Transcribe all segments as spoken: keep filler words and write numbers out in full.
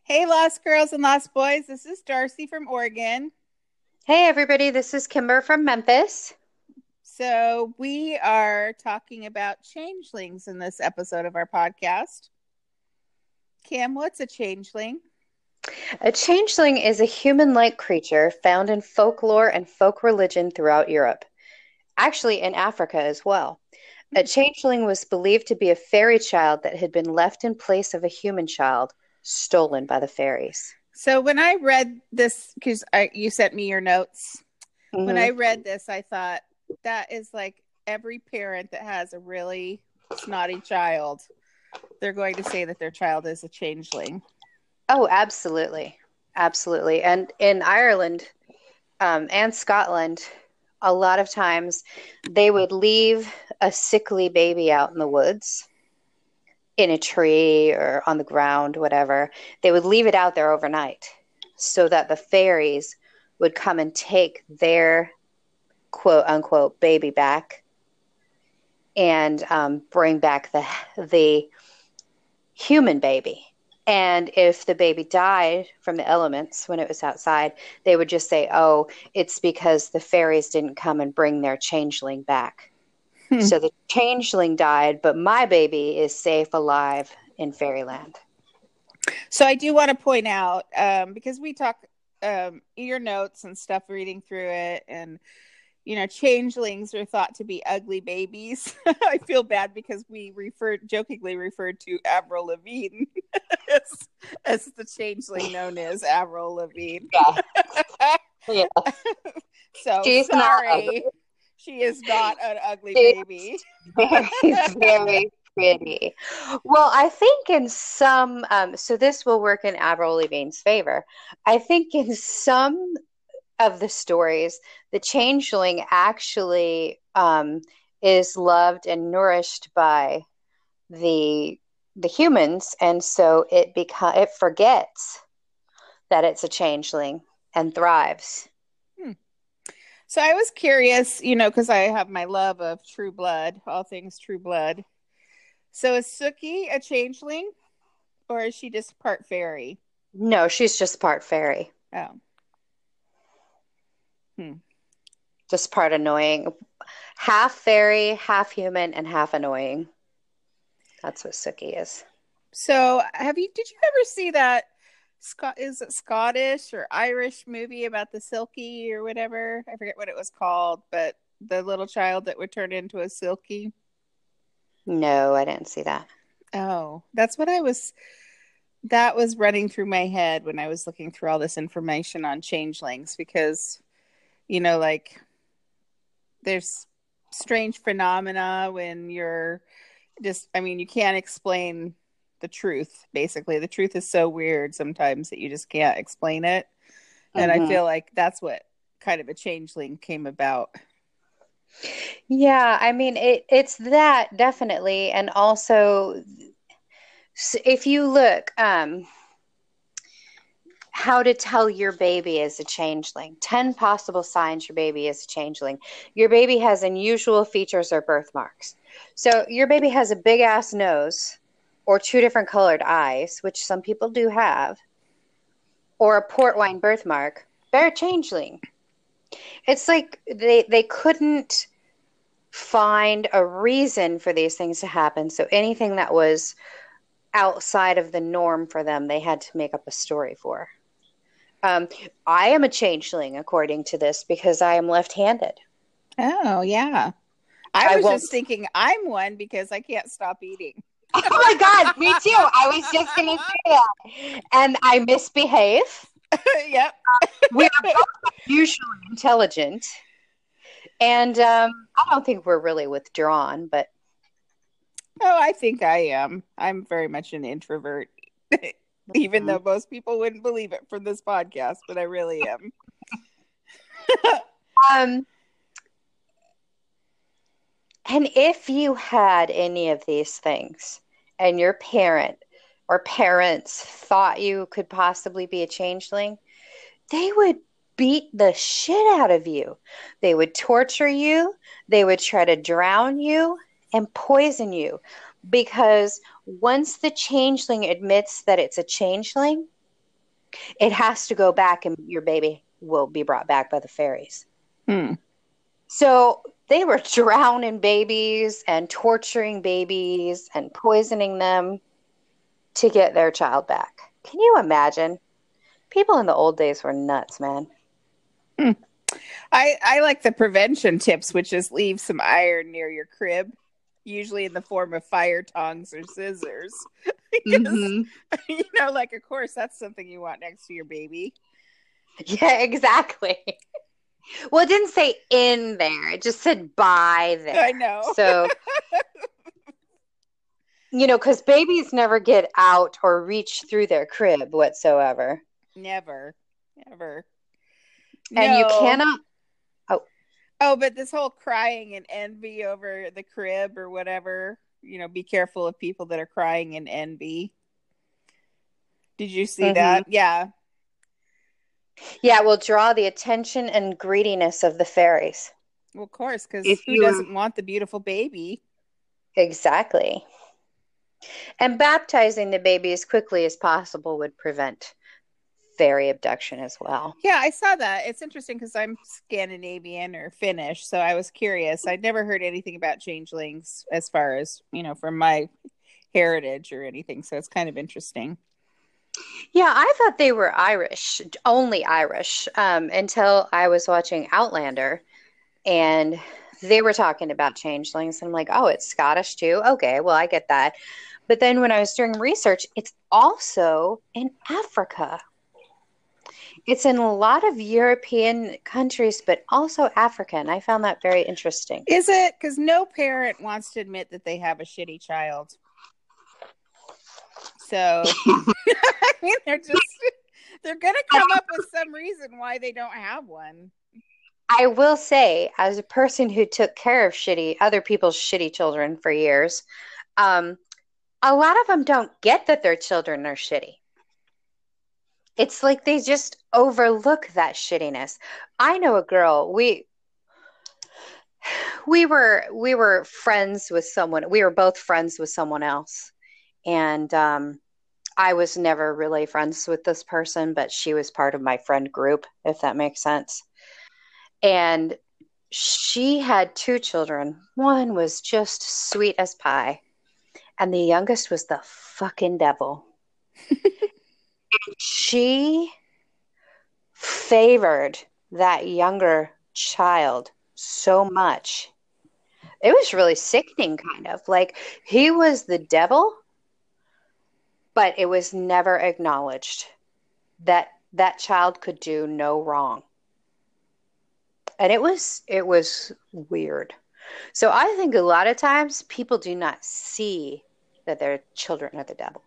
Hey, Lost Girls and Lost Boys. This is Darcy from Oregon. Hey everybody, this is Kimber from Memphis. So, we are talking about changelings in this episode of our podcast. Kim, what's a changeling? A changeling is a human-like creature found in folklore and folk religion throughout Europe, actually in Africa as well. A changeling was believed to be a fairy child that had been left in place of a human child, stolen by the fairies. So, when I read this, because you sent me your notes, when I hmm read this, I thought that is like every parent that has a really snotty child, they're going to say that their child is a changeling. Oh, absolutely. Absolutely. And in Ireland um, and Scotland, a lot of times they would leave a sickly baby out in the woods, in a tree or on the ground, whatever. They would leave it out there overnight so that the fairies would come and take their quote unquote baby back and um, bring back the the human baby. And if the baby died from the elements when it was outside, they would just say, "Oh, it's because the fairies didn't come and bring their changeling back." Hmm. So the changeling died, but my baby is safe, alive in fairyland. So, I do want to point out um, because we talk um, your notes and stuff, reading through it, and you know, changelings are thought to be ugly babies. I feel bad because we referred jokingly referred to Avril Lavigne as, as the changeling known as Avril Lavigne. Yeah, yeah. So She's not ugly. sorry, she is not an ugly She's baby. very, very pretty. Well, I think in some, um, so this will work in Avril Lavigne's favor. I think in some of the stories, the changeling actually um, is loved and nourished by the the humans, and so it beca- it forgets that it's a changeling and thrives. Hmm. So I was curious, you know, because I have my love of True Blood, all things True Blood. So is Suki a changeling, or is she just part fairy? No, she's just part fairy, Oh. Hmm. just part annoying. Half fairy, half human, and half annoying. That's what Suki is. So, have you did you ever see that Scott is it Scottish or Irish movie about the Silky or whatever? I forget what it was called, but the little child that would turn into a Silky. No, I didn't see that. Oh, that's what I was that was running through my head when I was looking through all this information on changelings because, you know, like there's strange phenomena when you're just I mean, you can't explain the truth, basically. The truth is so weird sometimes that you just can't explain it. And I hmm feel like that's what kind of a changeling came about. Yeah, I mean it it's that definitely. And also s- if you look, um, how to tell your baby is a changeling. ten possible signs your baby is a changeling. Your baby has unusual features or birthmarks. So your baby has a big ass nose or two different colored eyes, which some people do have, or a port wine birthmark. They're a changeling. It's like they they couldn't find a reason for these things to happen. So anything that was outside of the norm for them, they had to make up a story for. Um, I am a changeling according to this because I am left-handed. Oh, yeah. I I was won't. just thinking I'm one because I can't stop eating. Oh my God, me too. I was just gonna say that. And I misbehave. Yep. We are both usually intelligent. And um, I don't think we're really withdrawn, but Oh, I think I am. I'm very much an introvert, even though most people wouldn't believe it from this podcast, but I really am. um, and if you had any of these things and your parent or parents thought you could possibly be a changeling, they would beat the shit out of you. They would torture you. They would try to drown you and poison you. Because once the changeling admits that it's a changeling, It has to go back, and your baby will be brought back by the fairies. Hmm. So they were drowning babies and torturing babies and poisoning them to get their child back. Can you imagine? People in the old days were nuts, man. Hmm. I I like the prevention tips, which is leave some iron near your crib, usually in the form of fire tongs or scissors. Because Mm-hmm. you know, like of course that's something you want next to your baby. Yeah, exactly. Well, it didn't say in there. It just said by I there. know. So, you know, because babies never get out or reach through their crib whatsoever. Never. Never. And you No. cannot. Oh, Oh, but this whole crying and envy over the crib or whatever, you know, be careful of people that are crying in envy. Did you see mm-hmm. that? Yeah. Yeah, will draw the attention and greediness of the fairies. Well, of course, because If who you doesn't want the beautiful baby? exactly. And baptizing the baby as quickly as possible would prevent fairy abduction as well. Yeah, I saw that. It's interesting because I'm Scandinavian or Finnish, so I was curious. I'd never heard anything about changelings as far as, you know, from my heritage or anything, so it's kind of interesting. Yeah, I thought they were Irish, only Irish, um, until I was watching Outlander and they were talking about changelings. And I'm like, oh, it's Scottish too? Okay, well, I get that. But then when I was doing research, it's also in Africa. It's in a lot of European countries, but also African. I found that very interesting. Is it? Because no parent wants to admit that they have a shitty child. So, I mean, they're just, they're going to come up with some reason why they don't have one. I will say, as a person who took care of shitty, other people's shitty children for years, um, a lot of them don't get that their children are shitty. It's like they just overlook that shittiness. I know a girl, we we were we were friends with someone. We were both friends with someone else. And um I was never really friends with this person, but she was part of my friend group, if that makes sense. And she had two children. One was just sweet as pie, and the youngest was the fucking devil. She favored that younger child so much. It was really sickening, kind of. Like he was the devil, but it was never acknowledged that that child could do no wrong. And it was it was weird. So I think a lot of times people do not see that their children are the devil.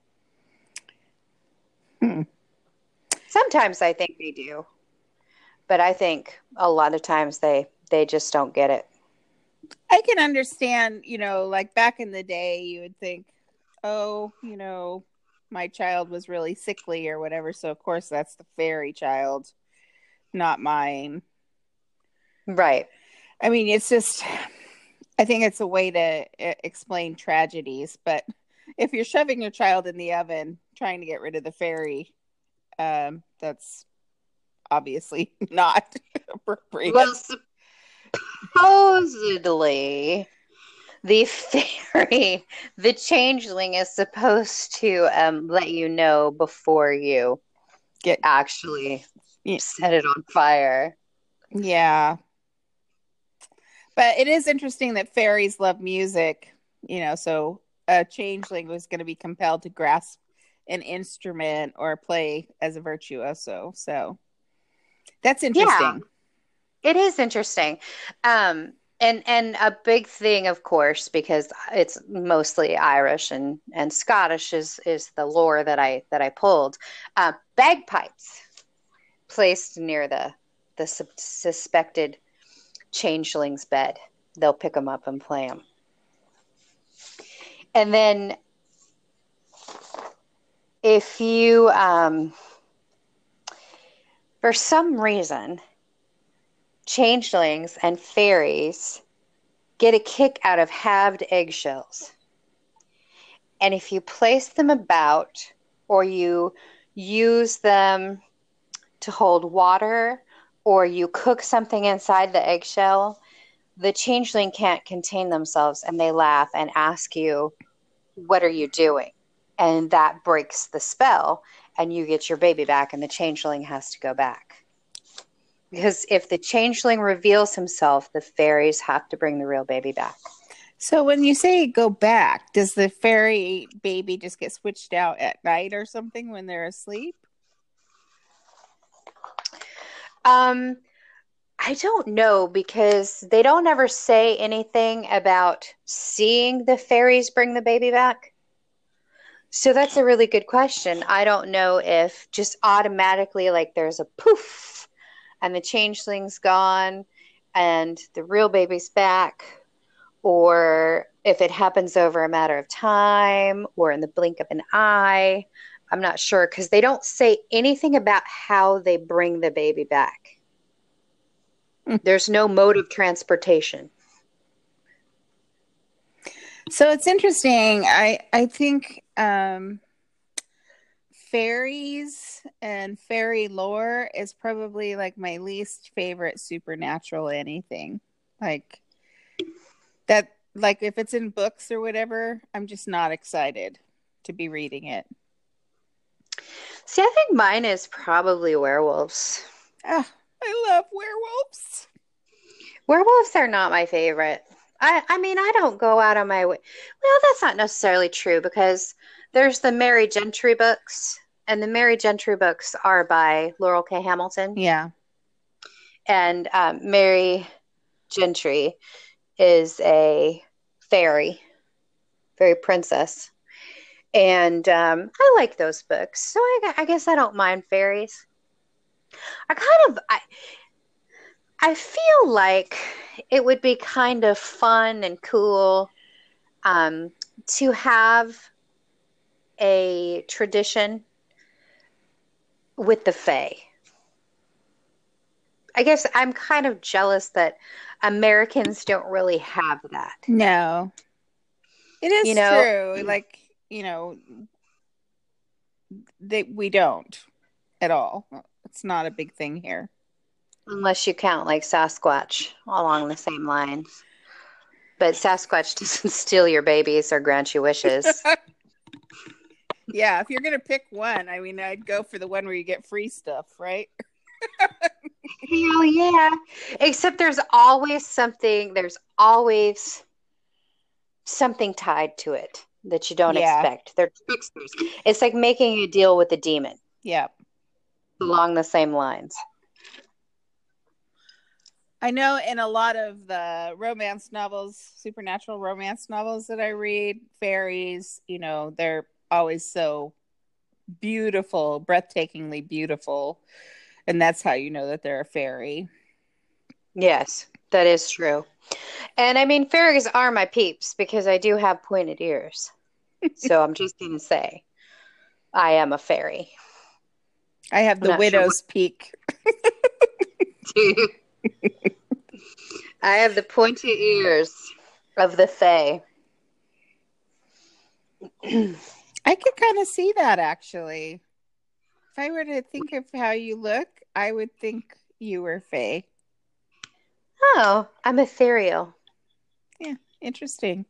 Hmm. Sometimes I think they do, but I think a lot of times they they just don't get it. I can understand, you know, like back in the day, you would think, oh, you know, my child was really sickly or whatever. So, of course, that's the fairy child, not mine. Right. I mean, it's just, I think it's a way to uh, explain tragedies. But if you're shoving your child in the oven trying to get rid of the fairy, um, that's obviously not appropriate. Well, supposedly the fairy, the changeling is supposed to um, let you know before you Get actually yeah. set it on fire. Yeah. But it is interesting that fairies love music, you know, so a changeling was going to be compelled to grasp an instrument or play as a virtuoso. So that's Yeah, interesting. it is interesting. Um, and and a big thing, of course, because it's mostly Irish and, and Scottish is is the lore that I that I pulled. Uh, bagpipes placed near the the su- suspected changeling's bed. They'll pick them up and play them. And then if you, um, for some reason, changelings and fairies get a kick out of halved eggshells. And if you place them about or you use them to hold water or you cook something inside the eggshell, the changeling can't contain themselves and they laugh and ask you, "What are you doing?" And that breaks the spell and you get your baby back and the changeling has to go back. Because if the changeling reveals himself, the fairies have to bring the real baby back. So when you say go back, does the fairy baby just get switched out at night or something when they're asleep? Um, I don't know because they don't ever say anything about seeing the fairies bring the baby back. So that's a really good question. I don't know if just automatically, like, there's a poof and the changeling's gone and the real baby's back, or if it happens over a matter of time or in the blink of an eye. I'm not sure because they don't say anything about how they bring the baby back. There's no mode of transportation. So it's interesting. I I think um, fairies and fairy lore is probably like my least favorite supernatural anything. Like that, like if it's in books or whatever, I'm just not excited to be reading it. See, I think mine is probably werewolves. Oh, I love werewolves. Werewolves are not my favorite. I, I mean, I don't go out of my way. Well, that's not necessarily true because there's the Mary Gentry books, and the Mary Gentry books are by Laurel K. Hamilton. Yeah. And um, Mary Gentry is a fairy, fairy princess. And um, I like those books. So I, I guess I don't mind fairies. I kind of, I, I feel like it would be kind of fun and cool um, to have a tradition with the Fae. I guess I'm kind of jealous that Americans don't really have that. No. It is You know, true. Like, you know, they, we don't at all. It's not a big thing here. unless you count like Sasquatch along the same lines. But Sasquatch doesn't steal your babies or grant you wishes. Yeah, if you're going to pick one, I mean, I'd go for the one where you get free stuff, right? Hell yeah. Except there's always something, there's always something tied to it that you don't Yeah. expect. They're tricksters. It's like making a deal with a demon. Yeah. Along the same lines. I know in a lot of the romance novels, supernatural romance novels that I read, fairies, you know, they're always so beautiful, breathtakingly beautiful. And that's how you know that they're a fairy. Yes, that is true. And I mean, fairies are my peeps because I do have pointed ears. So I'm just going to say, I am a fairy. I have the widow's sure. peak. I have the pointy ears of the Fae. I could kind of see that actually. If I were to think of how you look, I would think you were Fae. Oh, I'm ethereal. Yeah, interesting.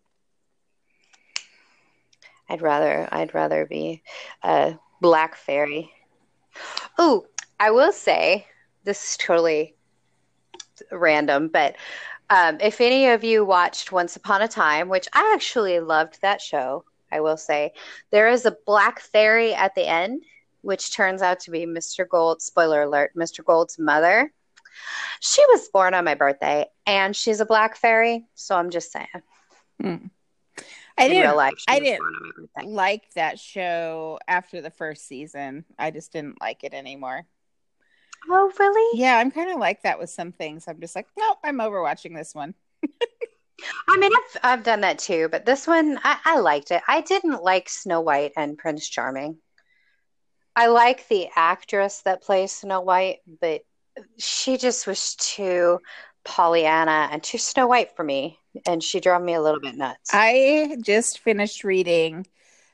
I'd rather I'd rather be a black fairy. Oh, I will say this is totally random, but um, if any of you watched Once Upon a Time, which I actually loved that show, I will say, there is a black fairy at the end, which turns out to be Mister Gold, spoiler alert, Mister Gold's mother. She was born on my birthday, and she's a black fairy, so I'm just saying. Hmm. I didn't, real life, I didn't like that show after the first season. I just didn't like it anymore. Oh, really? Yeah, I'm kind of like that with some things. I'm just like, no, I'm over watching this one. I mean, I've, I've done that too, but this one, I, I liked it. I didn't like Snow White and Prince Charming. I like the actress that plays Snow White, but she just was too Pollyanna and too Snow White for me, and she drove me a little bit nuts. I just finished reading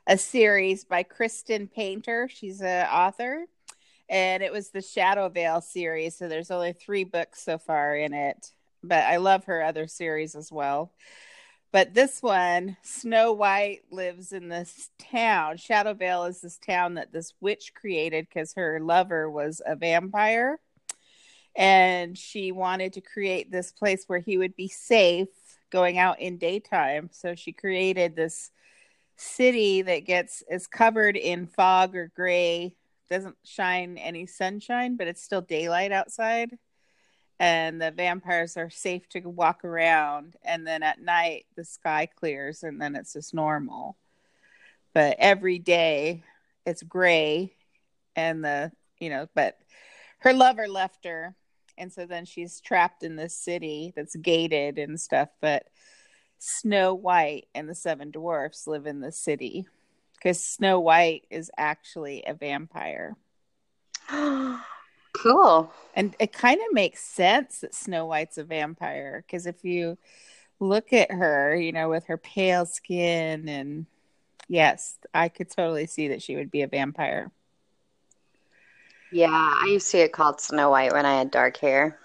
a series by Kristen Painter. She's an author, and it was the Shadow Veil series. So there's only three books so far in it, but I love her other series as well. But this one, Snow White lives in this town. Shadow Veil is this town that this witch created because her lover was a vampire. And she wanted to create this place where he would be safe going out in daytime. So she created this city that gets is covered in fog or gray, doesn't shine any sunshine, but it's still daylight outside. And the vampires are safe to walk around. And then at night, the sky clears and then it's just normal. But every day it's gray. And the, you know, but her lover left her. And so then she's trapped in this city that's gated and stuff. But Snow White and the Seven Dwarfs live in the city because Snow White is actually a vampire. Cool. And it kind of makes sense that Snow White's a vampire because if you look at her, you know, with her pale skin, and yes, I could totally see that she would be a vampire. Yeah, I used to get called Snow White when I had dark hair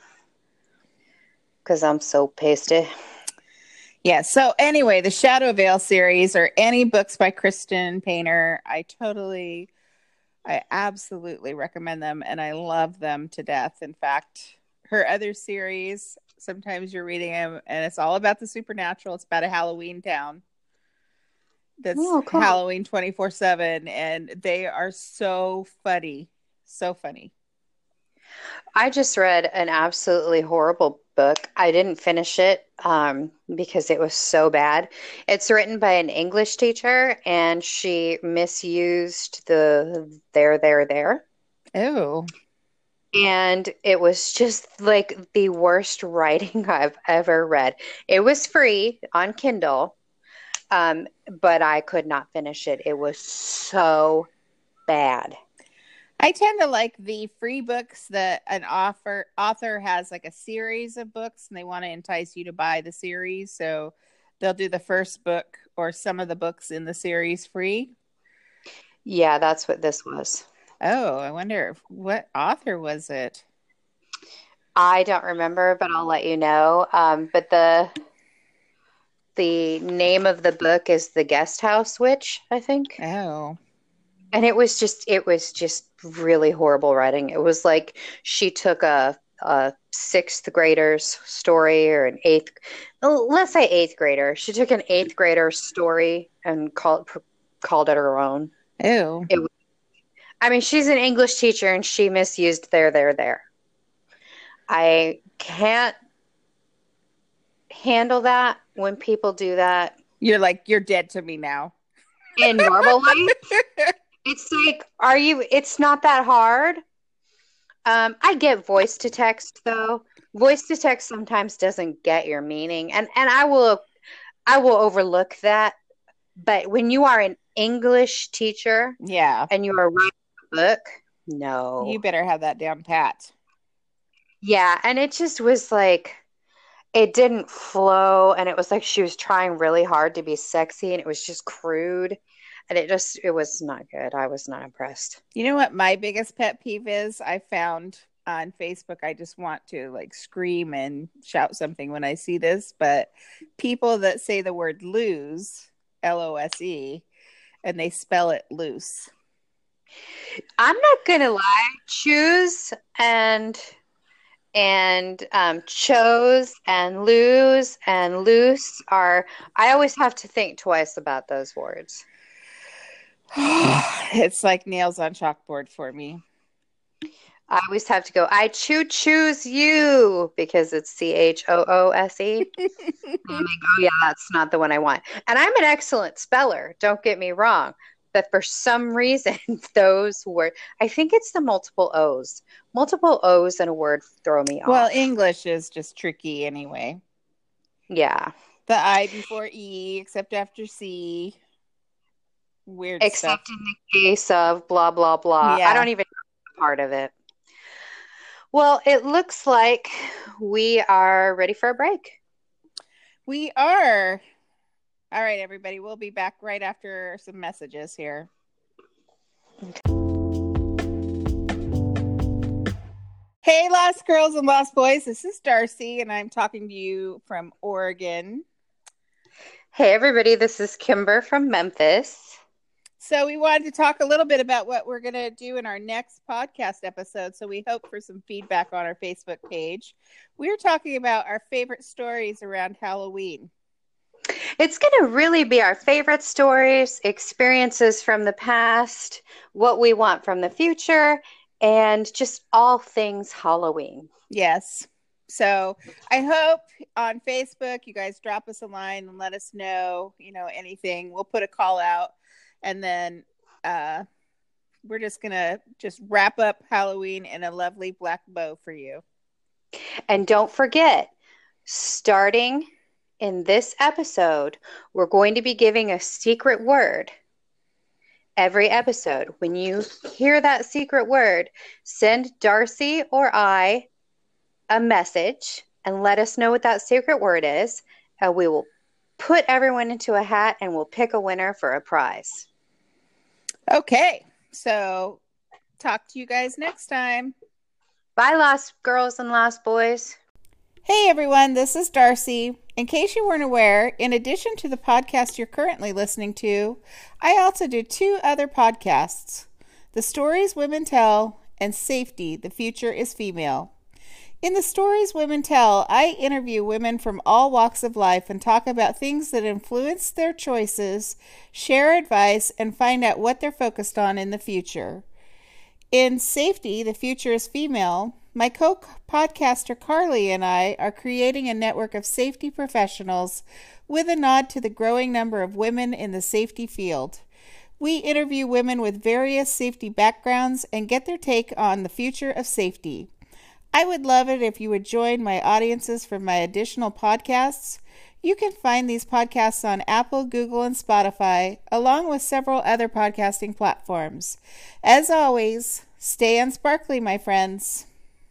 because I'm so pasty. Yeah. So anyway, the Shadow Veil series or any books by Kristen Painter, I totally I absolutely recommend them, and I love them to death. In fact, her other series, sometimes you're reading them, and it's all about the supernatural. It's about a Halloween town that's oh, cool. Halloween twenty-four seven, and they are so funny. So funny. I just read an absolutely horrible book. I didn't finish it um, because it was so bad. It's written by an English teacher, and she misused the there, there, there. Oh. And it was just like the worst writing I've ever read. It was free on Kindle, um, but I could not finish it. It was so bad. I tend to like the free books that an author author has like a series of books and they want to entice you to buy the series. So they'll do the first book or some of the books in the series free. Yeah, that's what this was. Oh, I wonder what author was it? I don't remember, but I'll let you know. Um, but the the name of the book is The Guest House Witch, I think. Oh. And it was just, it was just really horrible writing. It was like she took a, a sixth grader's story or an eighth, let's say eighth grader. She took an eighth grader's story and called called it her own. Ew. It, I mean, she's an English teacher and she misused there, there, there. I can't handle that when people do that. You're like, you're dead to me now. In normal life. It's like, are you, it's not that hard. Um, I get voice to text though. Voice to text sometimes doesn't get your meaning. And, and I will, I will overlook that. But when you are an English teacher, yeah, and you are writing a book, no. You better have that down pat. Yeah. And it just was like, it didn't flow. And it was like she was trying really hard to be sexy and it was just crude. And it just, it was not good. I was not impressed. You know what my biggest pet peeve is? I found on Facebook, I just want to like scream and shout something when I see this, but people that say the word lose, L O S E, and they spell it loose. I'm not going to lie. Choose and, and um, chose and lose and loose are, I always have to think twice about those words. It's like nails on chalkboard for me. I always have to go, I choo choose you because it's C H O O S E. And I'm like, oh yeah, that's not the one I want. And I'm an excellent speller, don't get me wrong. But for some reason, those words, I think it's the multiple O's. Multiple O's in a word throw me off. Well, English is just tricky anyway. Yeah. The I before E, except after C. Weird Except stuff. in the case of blah, blah, blah. Yeah. I don't even know part of it. Well, it looks like we are ready for a break. We are. All right, everybody. We'll be back right after some messages here. Hey, Lost Girls and Lost Boys. This is Darcy, and I'm talking to you from Oregon. Hey, everybody. This is Kimber from Memphis. So we wanted to talk a little bit about what we're going to do in our next podcast episode. So we hope for some feedback on our Facebook page. We're talking about our favorite stories around Halloween. It's going to really be our favorite stories, experiences from the past, what we want from the future, and just all things Halloween. Yes. So I hope on Facebook you guys drop us a line and let us know, you know, anything. We'll put a call out, and then uh, we're just going to just wrap up Halloween in a lovely black bow for you. And don't forget, starting in this episode, we're going to be giving a secret word every episode. When you hear that secret word, send Darcy or I a message and let us know what that secret word is. Uh, we will put everyone into a hat and we'll pick a winner for a prize. Okay. So talk to you guys next time. Bye, Lost Girls and Lost Boys. Hey everyone, this is Darcy. In case you weren't aware, in addition to the podcast you're currently listening to, I also do two other podcasts, The Stories Women Tell and Safety, The Future is Female. In The Stories Women Tell, I interview women from all walks of life and talk about things that influence their choices, share advice, and find out what they're focused on in the future. In Safety, The Future is Female, my co-podcaster Carly and I are creating a network of safety professionals with a nod to the growing number of women in the safety field. We interview women with various safety backgrounds and get their take on the future of safety. I would love it if you would join my audiences for my additional podcasts. You can find these podcasts on Apple, Google, and Spotify, along with several other podcasting platforms. As always, stay unsparkly, my friends.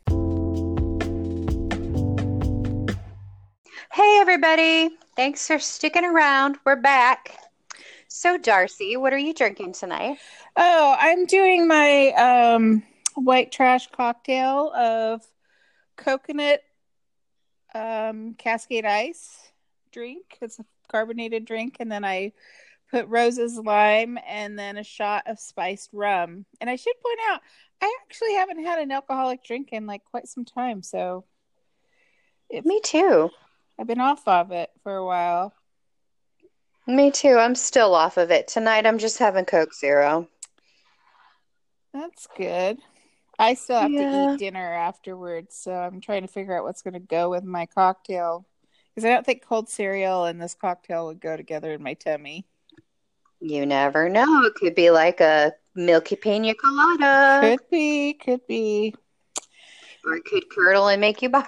Hey, everybody. Thanks for sticking around. We're back. So, Darcy, what are you drinking tonight? Oh, I'm doing my um, white trash cocktail of coconut um, Cascade Ice drink. It's a carbonated drink. And then I put Rose's lime and then a shot of spiced rum. And I should point out, I actually haven't had an alcoholic drink in like quite some time. So, it, me too. I've been off of it for a while. Me too. I'm still off of it. Tonight I'm just having Coke Zero. That's good. I still have yeah. to eat dinner afterwards, so I'm trying to figure out what's going to go with my cocktail. Because I don't think cold cereal and this cocktail would go together in my tummy. You never know. It could be like a milky pina colada. Could be, could be. Or it could curdle and make you barf.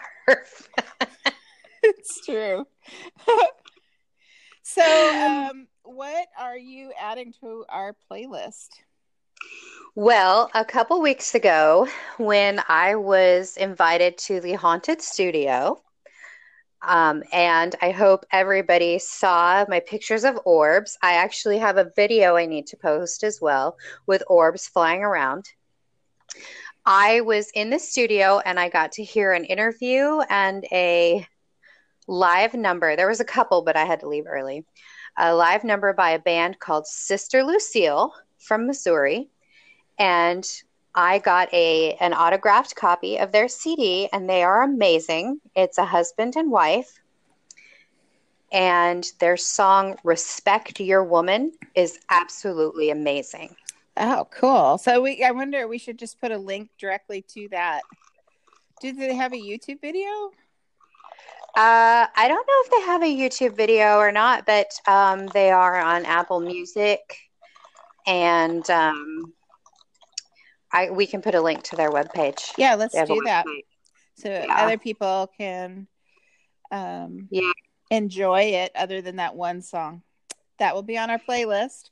It's true. So, um, what are you adding to our playlist? Well, a couple weeks ago, when I was invited to the Haunted Studio, um, and I hope everybody saw my pictures of orbs. I actually have a video I need to post as well with orbs flying around. I was in the studio and I got to hear an interview and a live number. There was a couple, but I had to leave early. A live number by a band called Sister Lucille from Missouri. And I got a an autographed copy of their C D, and they are amazing. It's a husband and wife. And their song, Respect Your Woman, is absolutely amazing. Oh, cool. So we I wonder, we should just put a link directly to that. Do they have a YouTube video? Uh, I don't know if they have a YouTube video or not, but um, they are on Apple Music, and um, I we can put a link to their webpage. Yeah, let's do that, so yeah. other people can um, yeah. enjoy it. Other than that one song, that will be on our playlist.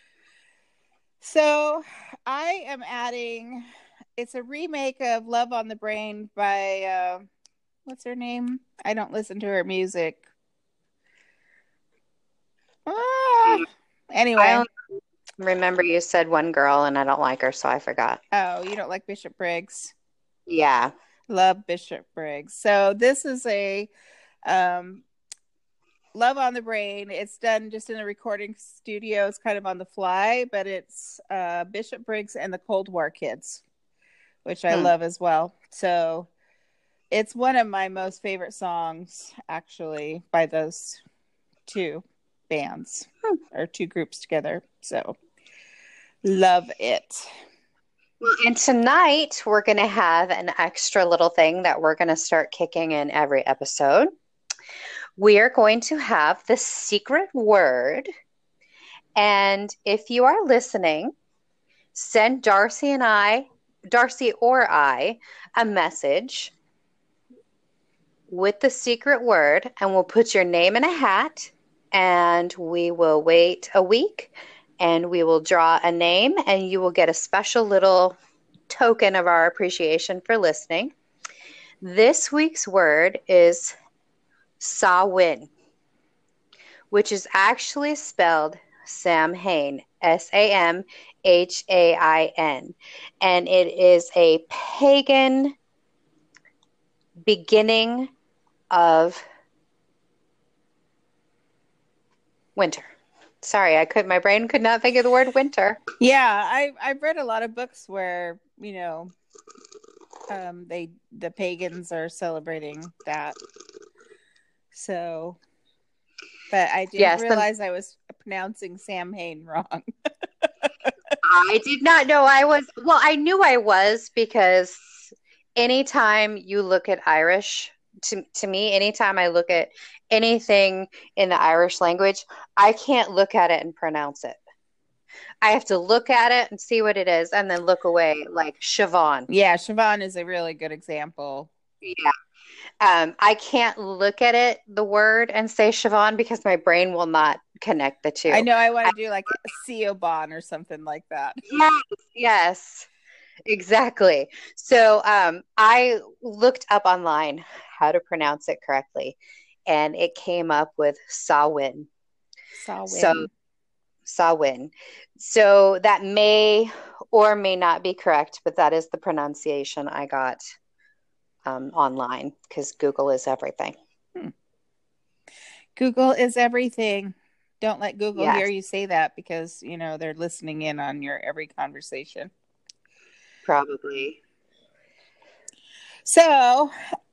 So I am adding. It's a remake of "Love on the Brain" by. Uh, What's her name? I don't listen to her music. Ah, I anyway. only remember you said one girl, and I don't like her, so I forgot. Oh, you don't like Bishop Briggs? Yeah. Love Bishop Briggs. So this is a um, Love on the Brain. It's done just in a recording studio. It's kind of on the fly, but it's uh, Bishop Briggs and the Cold War Kids, which I Hmm. love as well. So it's one of my most favorite songs, actually, by those two bands Hmm. or two groups together. So love it. Well, and tonight we're going to have an extra little thing that we're going to start kicking in every episode. We are going to have the secret word. And if you are listening, send Darcy and I, Darcy or I, a message with the secret word, and we'll put your name in a hat, and we will wait a week, and we will draw a name, and you will get a special little token of our appreciation for listening. This week's word is Samhain, which is actually spelled Samhain, S A M H A I N. And it is a pagan beginning of winter. Sorry, I could my brain could not think of the word winter. Yeah, I I've read a lot of books where, you know, um they the pagans are celebrating that. So, but I didn't Yes, and realize I was pronouncing Sam Hain wrong. I did not know I was, well, I knew I was because anytime you look at Irish, to, to me, anytime I look at anything in the Irish language, I can't look at it and pronounce it. I have to look at it and see what it is and then look away, like Siobhan. Yeah, Siobhan is a really good example. Yeah. Um, I can't look at it, the word, and say Siobhan because my brain will not connect the I two. know I want I, to do like Siobhan or something like that. yes, yes. Exactly. So um, I looked up online how to pronounce it correctly, and it came up with Samhain. So Samhain. Samhain. So that may or may not be correct, but that is the pronunciation I got um, online because Google is everything. Hmm. Google is everything. Don't let Google hear Yes, you say that because, you know, they're listening in on your every conversation. probably. So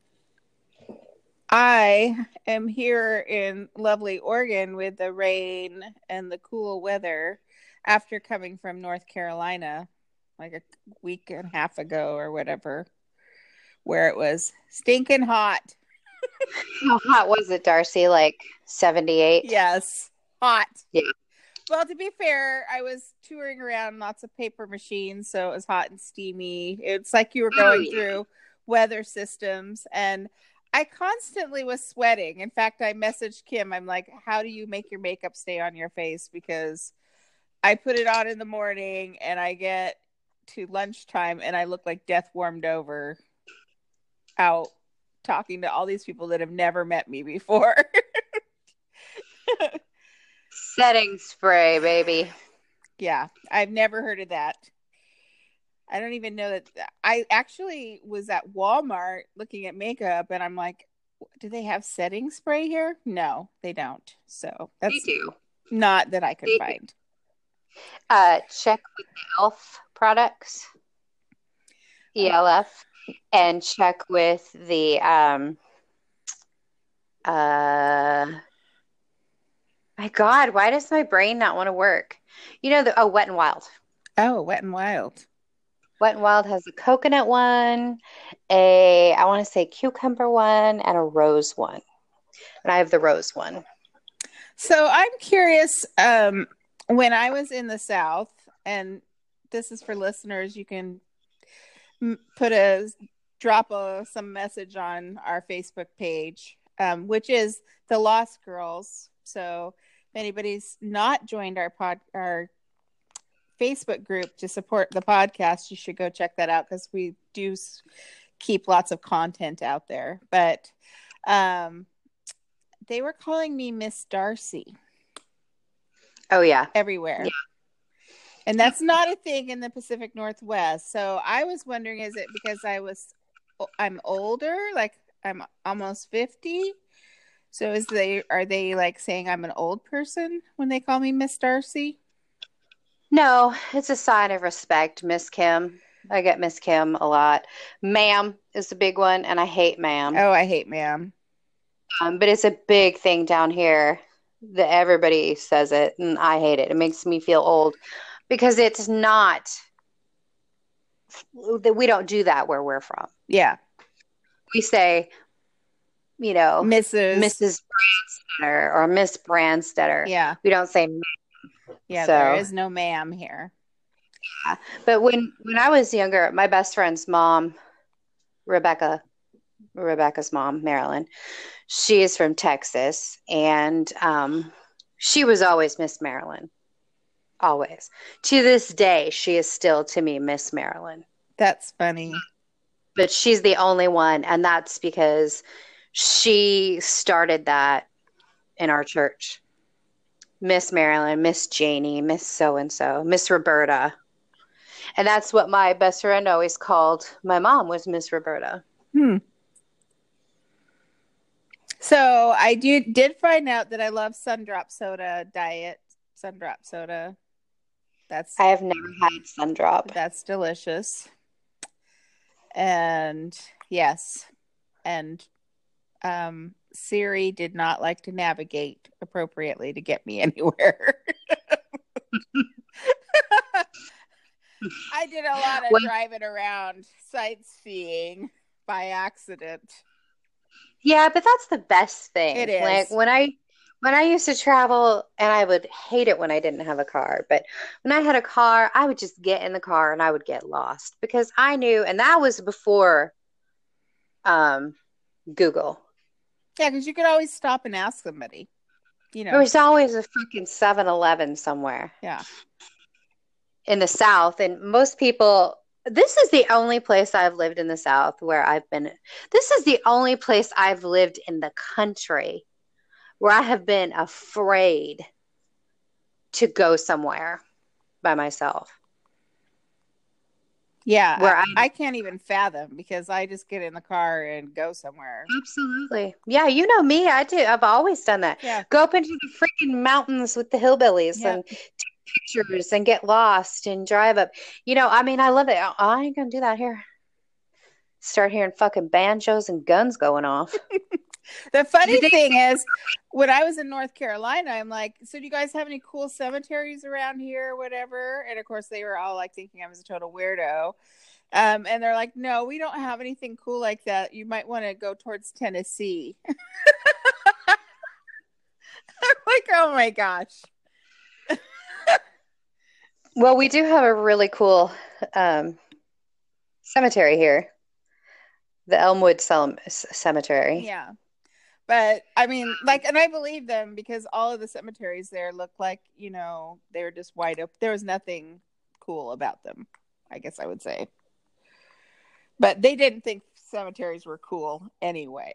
I am here in lovely Oregon with the rain and the cool weather after coming from North Carolina like a week and a half ago or whatever, where it was stinking hot. How hot was it, Darcy? Like seventy-eight? Yes, hot. Yeah. Well, to be fair, I was touring around lots of paper machines, so it was hot and steamy. It's like you were Oh, going yeah. through weather systems, and I constantly was sweating. In fact, I messaged Kim. I'm like, "How do you make your makeup stay on your face?" Because I put it on in the morning, and I get to lunchtime, and I look like death warmed over out talking to all these people that have never met me before. Setting spray, baby. Yeah, I've never heard of that. I don't even know that. I actually was at Walmart looking at makeup and I'm like, do they have setting spray here? No, they don't. So They that's do. not that I could They do. find. Uh, check with the E L F products, E L F, and check with the um uh my God, why does my brain not want to work? You know the oh Wet and Wild. Oh, Wet and Wild. Wet and Wild has a coconut one, a I want to say cucumber one, and a rose one. And I have the rose one. So I'm curious. Um, when I was in the South, and this is for listeners, you can put a drop a some message on our Facebook page, um, which is the Lost Girls. So if anybody's not joined our pod our Facebook group to support the podcast, you should go check that out because we do keep lots of content out there. But um, they were calling me Miss Darcy. Oh yeah. everywhere. And that's not a thing in the Pacific Northwest. So I was wondering, is it because I was I'm older, like I'm almost fifty? So is they are they like saying I'm an old person when they call me Miss Darcy? No, it's a sign of respect, Miss Kim. I get Miss Kim a lot. Ma'am is a big one, and I hate ma'am. Oh, I hate ma'am. Um, but it's a big thing down here that everybody says it, and I hate it. It makes me feel old because it's not that we don't do that where we're from. Yeah. We say, you know, Missus Missus Branstetter or Miss Branstetter. Yeah. We don't say ma'am. Yeah, So, there is no ma'am here. yeah. But when when I was younger, my best friend's mom, Rebecca, Rebecca's mom, Marilyn, she is from Texas, and um, she was always Miss Marilyn. Always. To this day, she is still to me Miss Marilyn. That's funny. But she's the only one, and that's because she started that in our church. Miss Marilyn, Miss Janie, Miss so and so, Miss Roberta. And that's what my best friend always called my mom, was Miss Roberta. Hmm. So I do did find out that I love Sundrop Soda diet. Sundrop Soda. That's I have never had Sundrop. That's delicious. And yes. And um Siri did not like to navigate appropriately to get me anywhere. I did a lot of well, driving around sightseeing by accident. Yeah, but that's the best thing. It is. Like when I when I used to travel, and I would hate it when I didn't have a car, but when I had a car, I would just get in the car and I would get lost because I knew, and that was before um Google. Yeah, because you could always stop and ask somebody. You know. There was always a freaking seven eleven somewhere. Yeah. In the South, and most people, this is the only place I've lived in the South where I've been. This is the only place I've lived in the country where I have been afraid to go somewhere by myself. Yeah, Where I, I, I can't even fathom because I just get in the car and go somewhere. Absolutely. Yeah, you know me. I do. I've always done that. Yeah. Go up into the freaking mountains with the hillbillies Yeah. and take pictures and get lost and drive up. You know, I mean, I love it. I, I ain't gonna do that here. Start hearing fucking banjos and guns going off. The funny thing is, when I was in North Carolina, I'm like, so do you guys have any cool cemeteries around here or whatever? And of course, they were all like thinking I was a total weirdo. Um, and they're like, no, we don't have anything cool like that. You might want to go towards Tennessee. I'm like, oh my gosh. Well, we do have a really cool um, cemetery here. The Elmwood Cemetery. Yeah. But I mean, like, and I believe them because all of the cemeteries there look like, you know, they were just wide open. There was nothing cool about them, I guess I would say. But they didn't think cemeteries were cool anyway.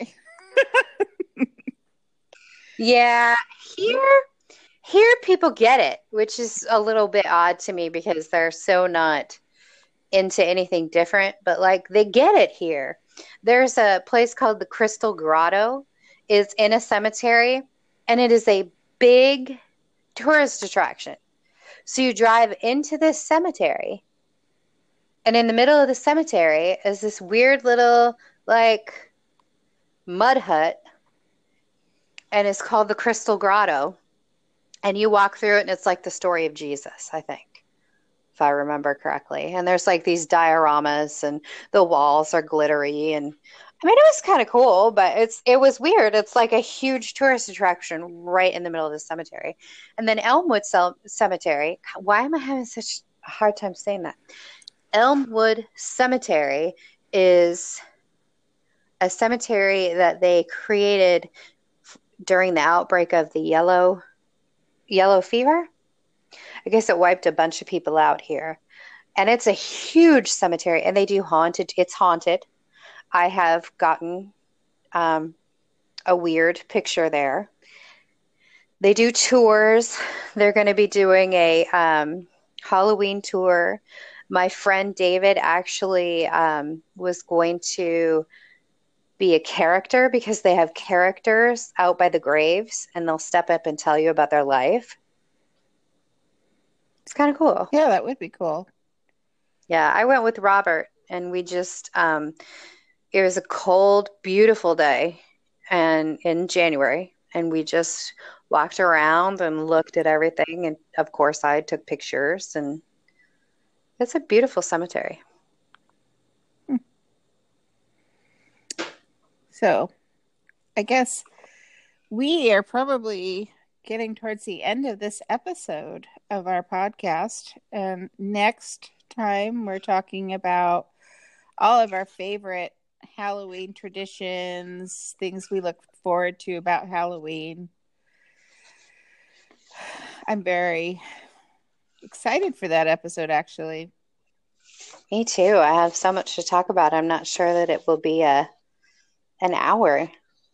Yeah, here, here people get it, which is a little bit odd to me because they're so not into anything different. But like, they get it here. There's a place called the Crystal Grotto. Is in a cemetery, and it is a big tourist attraction. So you drive into this cemetery, and in the middle of the cemetery is this weird little like mud hut, and it's called the Crystal Grotto. And you walk through it, and it's like the story of Jesus, I think, if I remember correctly. And there's like these dioramas, and the walls are glittery, and I mean, it was kind of cool, but it's it was weird. It's like a huge tourist attraction right in the middle of the cemetery. And then Elmwood Cemetery, why am I having such a hard time saying that? Elmwood Cemetery is a cemetery that they created during the outbreak of the yellow yellow fever. I guess it wiped a bunch of people out here. And it's a huge cemetery, and they do haunted. It's haunted. I have gotten um, a weird picture there. They do tours. They're going to be doing a um, Halloween tour. My friend David actually um, was going to be a character because they have characters out by the graves and they'll step up and tell you about their life. It's kind of cool. Yeah, that would be cool. Yeah, I went with Robert and we just um it was a cold, beautiful day and in January and we just walked around and looked at everything and of course I took pictures and it's a beautiful cemetery. So, I guess we are probably getting towards the end of this episode of our podcast. And next time, we're talking about all of our favorite Halloween traditions, things we look forward to about Halloween. I'm very excited for that episode, actually. Me too. I have so much to talk about. I'm not sure that it will be a an hour.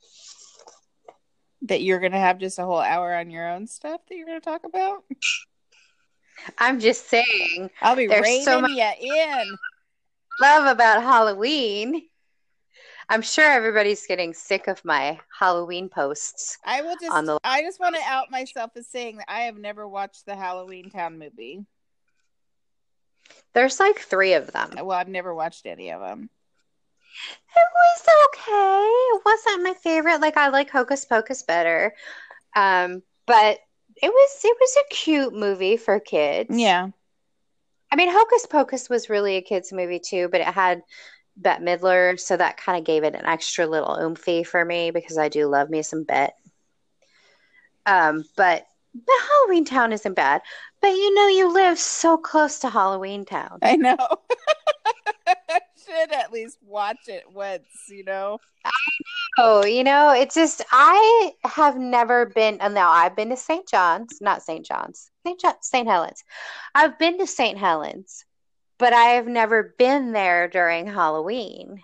That you're going to have just a whole hour on your own stuff that you're going to talk about? I'm just saying. I'll be there's reining so much you in. love about Halloween. I'm sure everybody's getting sick of my Halloween posts. I will just on the I just want to out myself as saying that I have never watched the Halloween Town movie. There's like three of them. Well, I've never watched any of them. It was okay. It wasn't my favorite. Like I like Hocus Pocus better. Um, but it was it was a cute movie for kids. Yeah. I mean, Hocus Pocus was really a kids movie too, but it had Bette Midler, so that kind of gave it an extra little oomphy for me because I do love me some Bette. Um, but but Halloween Town isn't bad. But you know, you live so close to Halloween Town. I know. I should at least watch it once, you know. Oh, you know, it's just I have never been. And now I've been to Saint John's, not Saint John's, Saint John, Saint Helens. I've been to Saint Helens, but I have never been there during Halloween.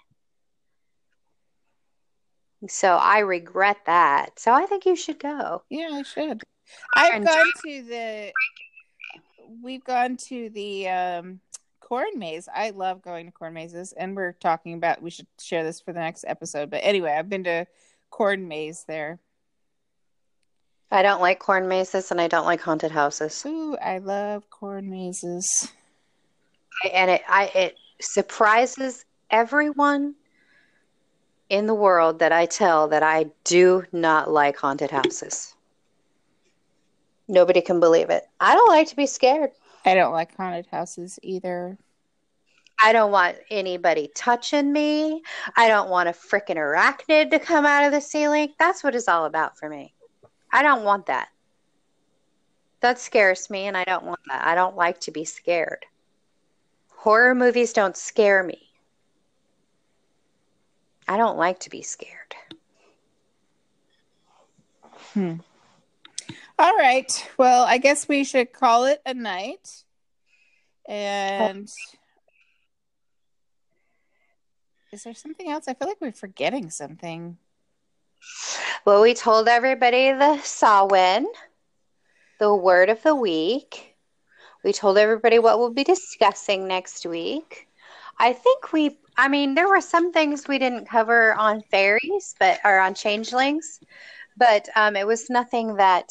So I regret that. So I think you should go. Yeah, I should. I've gone to the. We've gone to the um, corn maze. I love going to corn mazes, and we're talking about. We should share this for the next episode. But anyway, I've been to corn maze there. I don't like corn mazes, and I don't like haunted houses. Ooh, I love corn mazes. I, and it, I, it surprises everyone in the world that I tell that I do not like haunted houses. Nobody can believe it. I don't like to be scared. I don't like haunted houses either. I don't want anybody touching me. I don't want a freaking arachnid to come out of the ceiling. That's what it's all about for me. I don't want that. That scares me, and I don't want that. I don't like to be scared. Horror movies don't scare me. I don't like to be scared. Hmm. All right. Well, I guess we should call it a night. And is there something else? I feel like we're forgetting something. Well, we told everybody the Samhain, the word of the week. We told everybody what we'll be discussing next week. I think we, I mean, there were some things we didn't cover on fairies, but or on changelings, but um, it was nothing that,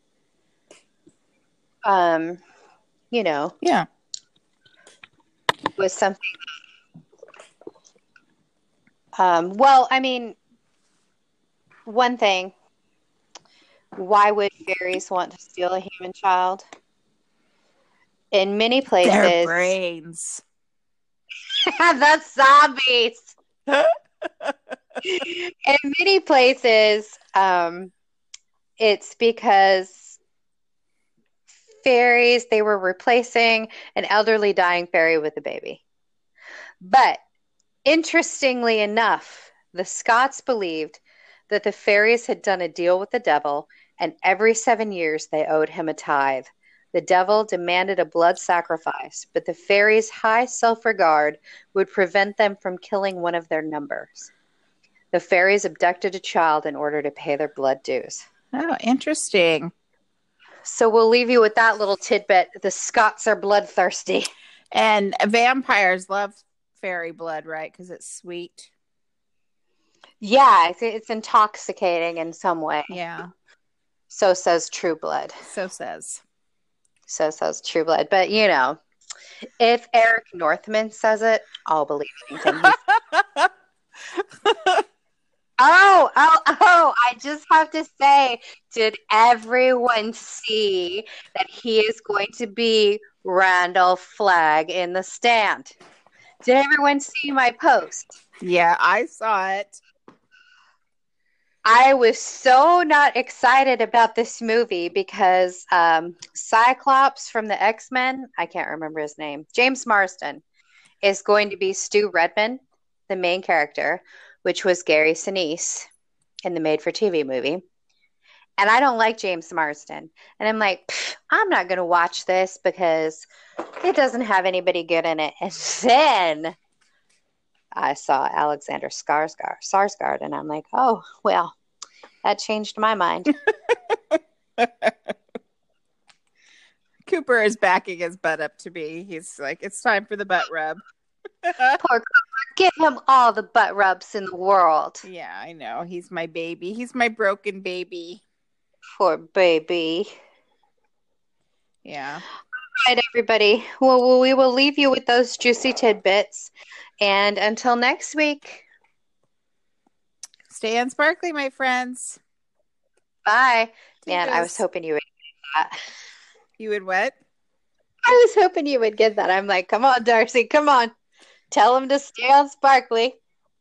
um, you know, yeah, was something. Um, well, I mean, one thing. Why would fairies want to steal a human child? In many places, their brains. That's zombies. In many places, um, it's because fairies, they were replacing an elderly dying fairy with a baby. But interestingly enough, the Scots believed that the fairies had done a deal with the devil, and every seven years they owed him a tithe. The devil demanded a blood sacrifice, but the fairies' high self-regard would prevent them from killing one of their numbers. The fairies abducted a child in order to pay their blood dues. Oh, interesting. So we'll leave you with that little tidbit. The Scots are bloodthirsty. And vampires love fairy blood, right? Because it's sweet. Yeah, it's, it's intoxicating in some way. Yeah. So says True Blood. So says. So says True Blood. But, you know, if Eric Northman says it, I'll believe anything. Oh, oh, oh, I just have to say, did everyone see that he is going to be Randall Flagg in the stand? Did everyone see my post? Yeah, I saw it. I was so not excited about this movie because um, Cyclops from the X-Men, I can't remember his name, James Marsden, is going to be Stu Redman, the main character, which was Gary Sinise in the made-for-T V movie. And I don't like James Marsden. And I'm like, I'm not going to watch this because it doesn't have anybody good in it. And then I saw Alexander Skarsgård, Skarsgård, and I'm like, oh, well, that changed my mind. Cooper is backing his butt up to me. He's like, it's time for the butt rub. Poor Cooper. Give him all the butt rubs in the world. Yeah, I know. He's my baby. He's my broken baby. Poor baby. Yeah. All right, everybody. Well, we will leave you with those juicy tidbits. And until next week, stay unsparkly, my friends. Bye. Man, I was hoping you would get that. You would what? I was hoping you would get that. I'm like, come on, Darcy, come on. Tell him to stay unsparkly.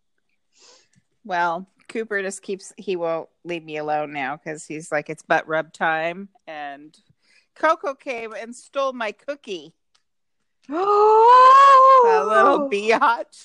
Well, Cooper just keeps, he won't leave me alone now because he's like, it's butt rub time. And Coco came and stole my cookie. Oh, a little biatch.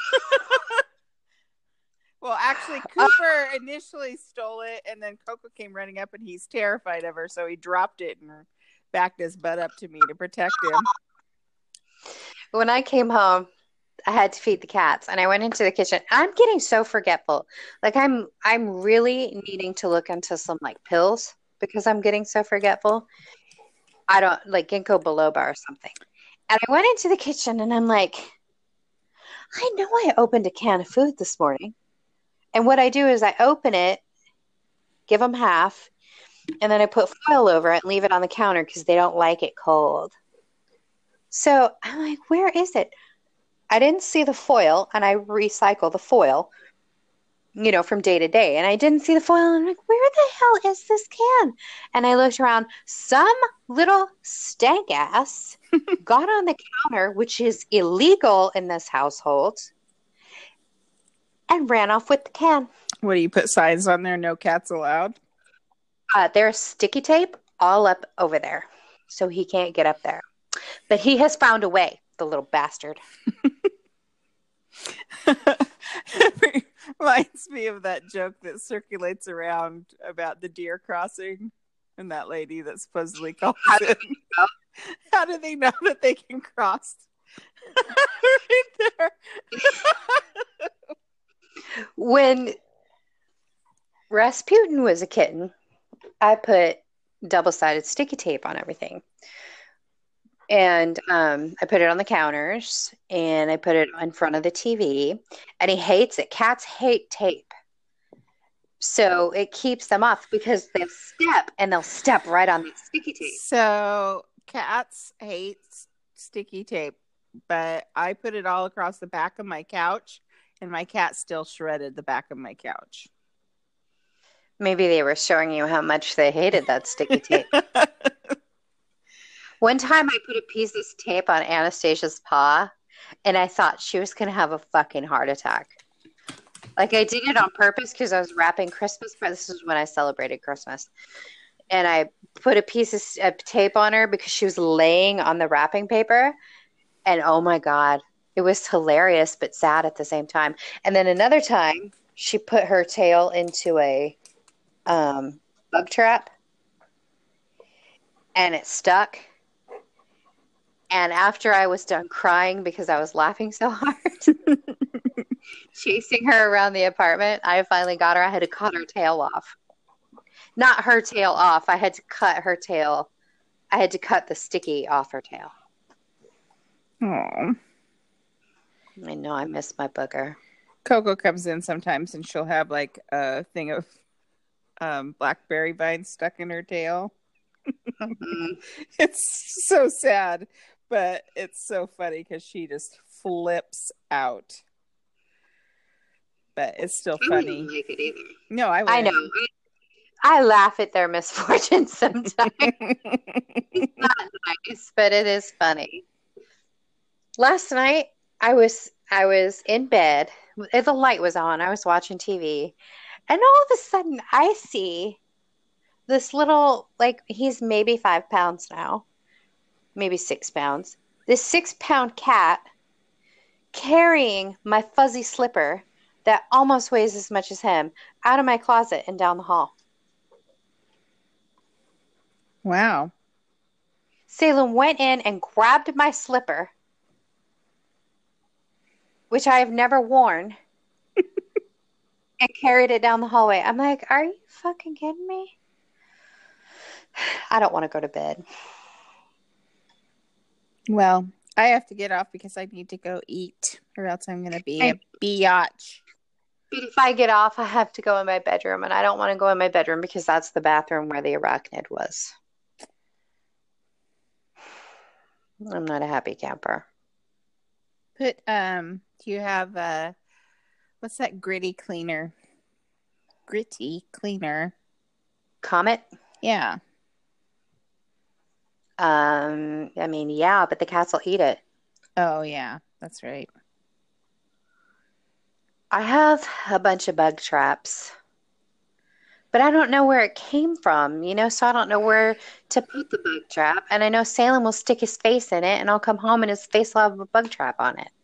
Well, actually, Cooper uh, initially stole it, and then Coco came running up, and he's terrified of her, so he dropped it and backed his butt up to me to protect him. When I came home, I had to feed the cats, and I went into the kitchen. I'm getting so forgetful. Like I'm, I'm really needing to look into some like pills because I'm getting so forgetful. I don't like ginkgo biloba or something. And I went into the kitchen, and I'm like, I know I opened a can of food this morning. And what I do is I open it, give them half, and then I put foil over it and leave it on the counter because they don't like it cold. So I'm like, where is it? I didn't see the foil, and I recycle the foil, you know, from day to day. And I didn't see the foil, and I'm like, where the hell is this can? And I looked around. Some little stank ass got on the counter, which is illegal in this household, and ran off with the can. What do you put signs on there? No cats allowed? Uh, there's sticky tape all up over there, so he can't get up there. But he has found a way, the little bastard. It reminds me of that joke that circulates around about the deer crossing and that lady that supposedly calls How in. do, How do they know that they can cross? Right there. When Rasputin was a kitten, I put double-sided sticky tape on everything. And um, I put it on the counters, and I put it in front of the T V, and he hates it. Cats hate tape. So it keeps them off because they'll step, and they'll step right on the sticky tape. So cats hate sticky tape, but I put it all across the back of my couch, and my cat still shredded the back of my couch. Maybe they were showing you how much they hated that sticky tape. One time I put a piece of tape on Anastasia's paw, and I thought she was going to have a fucking heart attack. Like I did it on purpose because I was wrapping Christmas. This is when I celebrated Christmas. And I put a piece of, of tape on her because she was laying on the wrapping paper. And oh my God, it was hilarious but sad at the same time. And then another time, she put her tail into a um, bug trap, and it stuck. And after I was done crying because I was laughing so hard, chasing her around the apartment, I finally got her. I had to cut her tail off. Not her tail off. I had to cut her tail. I had to cut the sticky off her tail. Oh. I know, I miss my booger. Coco comes in sometimes and she'll have like a thing of um, blackberry vines stuck in her tail. Mm-hmm. It's so sad, but it's so funny because she just flips out. But it's still I funny. wouldn't like it either. No, I I wouldn't. know. I, I laugh at their misfortune sometimes. It's not nice, but it is funny. Last night, I was I was in bed. The light was on. I was watching T V, and all of a sudden, I see this little, like, he's maybe five pounds now, maybe six pounds. This six pound cat carrying my fuzzy slipper that almost weighs as much as him out of my closet and down the hall. Wow. Salem went in and grabbed my slipper, which I have never worn, and carried it down the hallway. I'm like, are you fucking kidding me? I don't want to go to bed. Well, I have to get off because I need to go eat, or else I'm going to be I, a biatch. But if I get off, I have to go in my bedroom, and I don't want to go in my bedroom because that's the bathroom where the arachnid was. I'm not a happy camper. Put, um, do you have, uh, what's that gritty cleaner? Gritty cleaner. Comet? Yeah. Um, I mean, yeah, but the cats will eat it. Oh, yeah, that's right. I have a bunch of bug traps, but I don't know where it came from, you know, so I don't know where to put the bug trap. And I know Salem will stick his face in it, and I'll come home and his face will have a bug trap on it.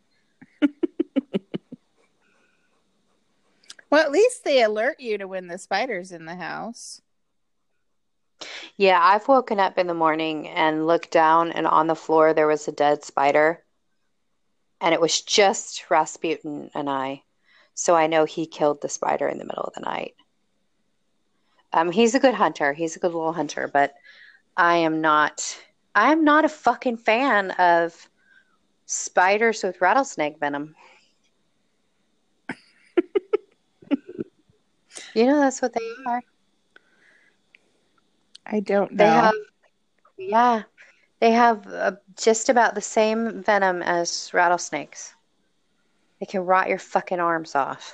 Well, at least they alert you to when the spider's in the house. Yeah, I've woken up in the morning and looked down, and on the floor there was a dead spider. And it was just Rasputin and I. So I know he killed the spider in the middle of the night. Um, he's a good hunter. He's a good little hunter, but I am not I am not a fucking fan of spiders with rattlesnake venom. You know that's what they are. I don't know. They have, yeah, they have uh, just about the same venom as rattlesnakes. They can rot your fucking arms off.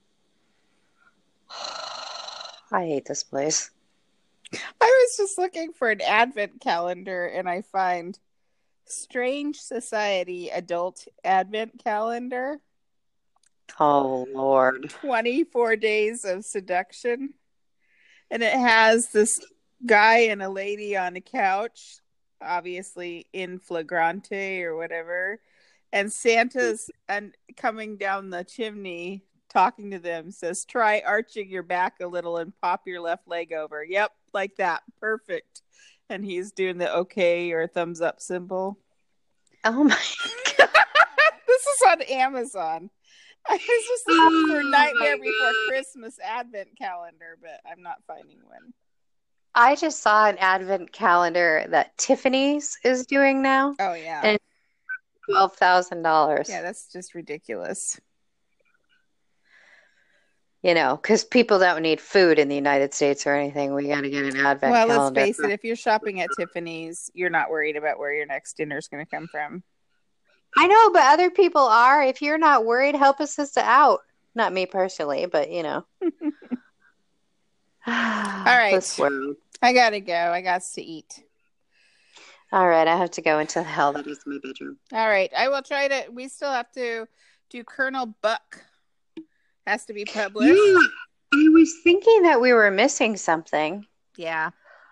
I hate this place. I was just looking for an advent calendar, and I find Strange Society Adult Advent Calendar. Oh, Lord. twenty-four Days of Seduction. And it has this guy and a lady on a couch, obviously in flagrante or whatever. And Santa's and coming down the chimney talking to them, says, try arching your back a little and pop your left leg over. Yep, like that. Perfect. And he's doing the okay or thumbs up symbol. Oh, my God. This is on Amazon. I was just looking oh, for Nightmare Before Christmas Advent Calendar, but I'm not finding one. I just saw an Advent calendar that Tiffany's is doing now. Oh, yeah. And it's twelve thousand dollars. Yeah, that's just ridiculous. You know, because people don't need food in the United States or anything. We got to get an Advent well, calendar. Well, let's face it, if you're shopping at Tiffany's, you're not worried about where your next dinner is going to come from. I know, but other people are. If you're not worried, help a sister out. Not me personally, but you know. All right. I got to go. I got to eat. All right. I have to go into the hell that is my bedroom. All right. I will try to. We still have to do Colonel Buck. Has to be published. Yeah. I was thinking that we were missing something. Yeah.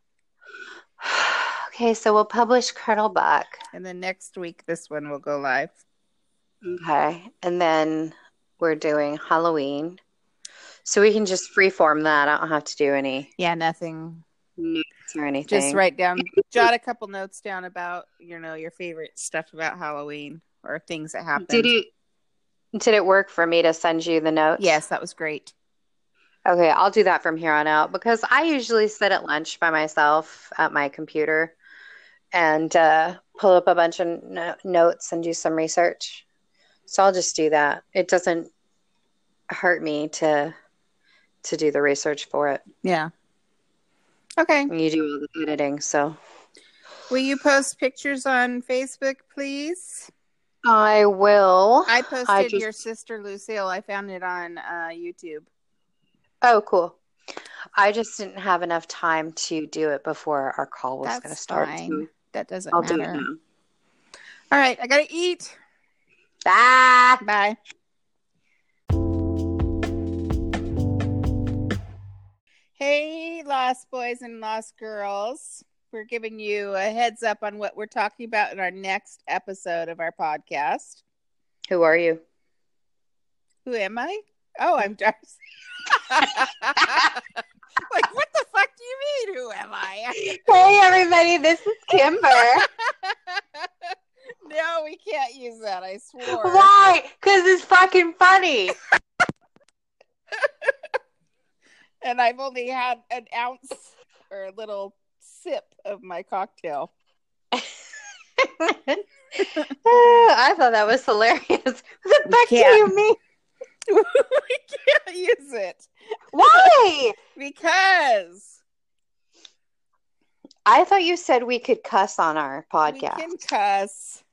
Okay, so we'll publish Colonel Buck. And then next week, this one will go live. Okay. And then we're doing Halloween. So we can just freeform that. I don't have to do any. Yeah, nothing. Notes or anything. Just write down, jot a couple notes down about, you know, your favorite stuff about Halloween or things that happened. Did it, did it work for me to send you the notes? Yes, that was great. Okay, I'll do that from here on out because I usually sit at lunch by myself at my computer and uh, pull up a bunch of no notes and do some research. So I'll just do that. It doesn't hurt me to to do the research for it. Yeah. Okay. You do all the editing, so Will you post pictures on Facebook, please? I will. I posted I just... your sister Lucille. I found it on uh, YouTube. Oh, cool. I just didn't have enough time to do it before our call was going to start. Fine. So that doesn't I'll matter. do it now. All right, I gotta eat. Bye. Bye. Hey, Lost Boys and Lost Girls. We're giving you a heads up on what we're talking about in our next episode of our podcast. Who are you? Who am I? Oh, I'm Darcy. Like, what the fuck do you mean, who am I? Hey, everybody, this is Kimber. No, we can't use that, I swore. Why? Because it's fucking funny. And I've only had an ounce or a little sip of my cocktail. I thought that was hilarious. What the fuck do you mean? We can't use it. Why? Because I thought you said we could cuss on our podcast. We can cuss.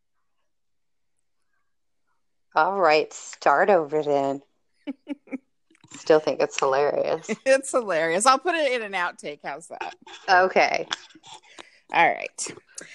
All right, start over then. Still think it's hilarious. It's hilarious. I'll put it in an outtake. How's that? Okay. All right.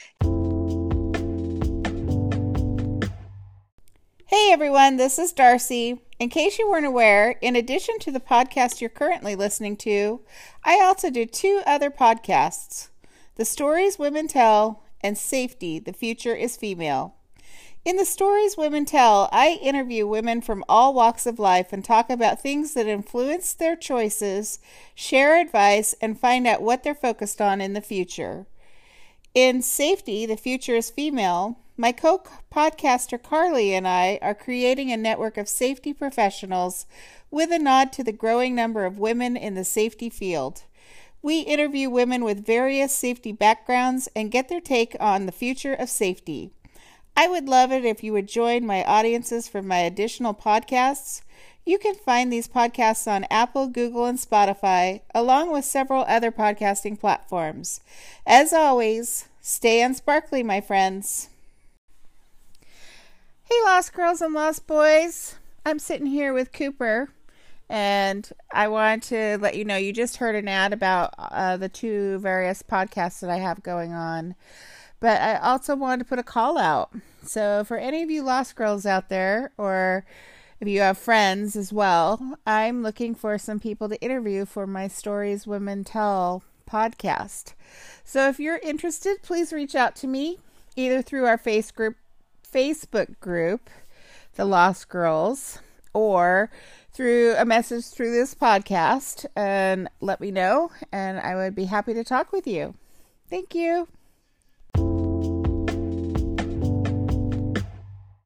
Hey everyone, this is Darcy. In case you weren't aware, in addition to the podcast you're currently listening to, I also do two other podcasts, The Stories Women Tell and Safety, The Future is Female. In The Stories Women Tell, I interview women from all walks of life and talk about things that influence their choices, share advice, and find out what they're focused on in the future. In Safety, The Future is Female, my co-podcaster Carly and I are creating a network of safety professionals with a nod to the growing number of women in the safety field. We interview women with various safety backgrounds and get their take on the future of safety. I would love it if you would join my audiences for my additional podcasts. You can find these podcasts on Apple, Google, and Spotify, along with several other podcasting platforms. As always, stay unsparkly, my friends. Hey, Lost Girls and Lost Boys. I'm sitting here with Cooper, and I want to let you know you just heard an ad about uh, the two various podcasts that I have going on. But I also wanted to put a call out. So for any of you Lost Girls out there, or if you have friends as well, I'm looking for some people to interview for my Stories Women Tell podcast. So if you're interested, please reach out to me either through our face group, Facebook group, The Lost Girls, or through a message through this podcast, and let me know, and I would be happy to talk with you. Thank you.